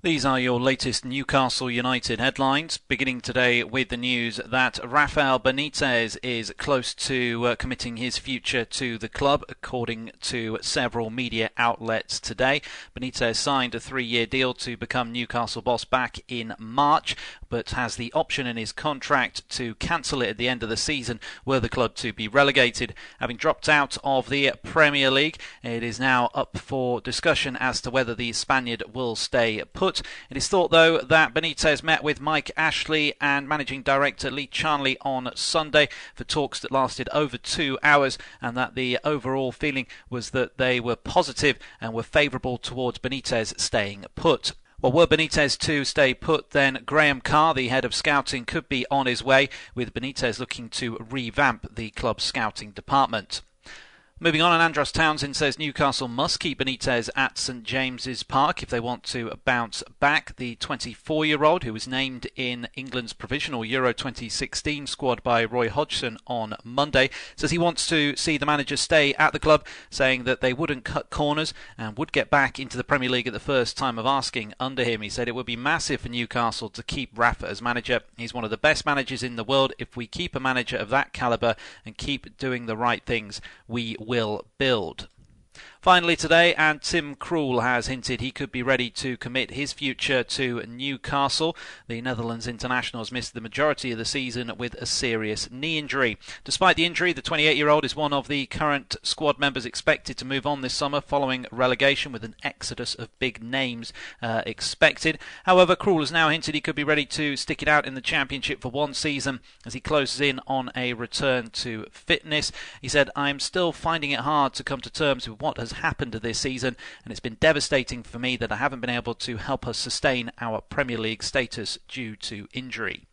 These are your latest Newcastle United headlines, beginning today with the news that Rafael Benitez is close to committing his future to the club, according to several media outlets today. Benitez signed a 3-year deal to become Newcastle boss back in March, but has the option in his contract to cancel it at the end of the season were the club to be relegated. Having dropped out of the Premier League, it is now up for discussion as to whether the Spaniard will stay put. It is thought, though, that Benitez met with Mike Ashley and Managing Director Lee Charnley on Sunday for talks that lasted over 2 hours, and that the overall feeling was that they were positive and were favourable towards Benitez staying put. Well, were Benitez to stay put, then Graham Carr, the head of scouting, could be on his way, with Benitez looking to revamp the club's scouting department. Moving on, and Andros Townsend says Newcastle must keep Benitez at St James's Park if they want to bounce back. The 24-year-old, who was named in England's provisional Euro 2016 squad by Roy Hodgson on Monday, says he wants to see the manager stay at the club, saying that they wouldn't cut corners and would get back into the Premier League at the first time of asking under him. He said it would be massive for Newcastle to keep Rafa as manager. He's one of the best managers in the world. If we keep a manager of that calibre and keep doing the right things, we will build. Finally today, and Tim Krul has hinted he could be ready to commit his future to Newcastle. The Netherlands international has missed the majority of the season with a serious knee injury. Despite the injury, the 28-year-old is one of the current squad members expected to move on this summer following relegation, with an exodus of big names expected. However, Krul has now hinted he could be ready to stick it out in the Championship for one season as he closes in on a return to fitness. He said, "I'm still finding it hard to come to terms with what has happened this season, and it's been devastating for me that I haven't been able to help us sustain our Premier League status due to injury."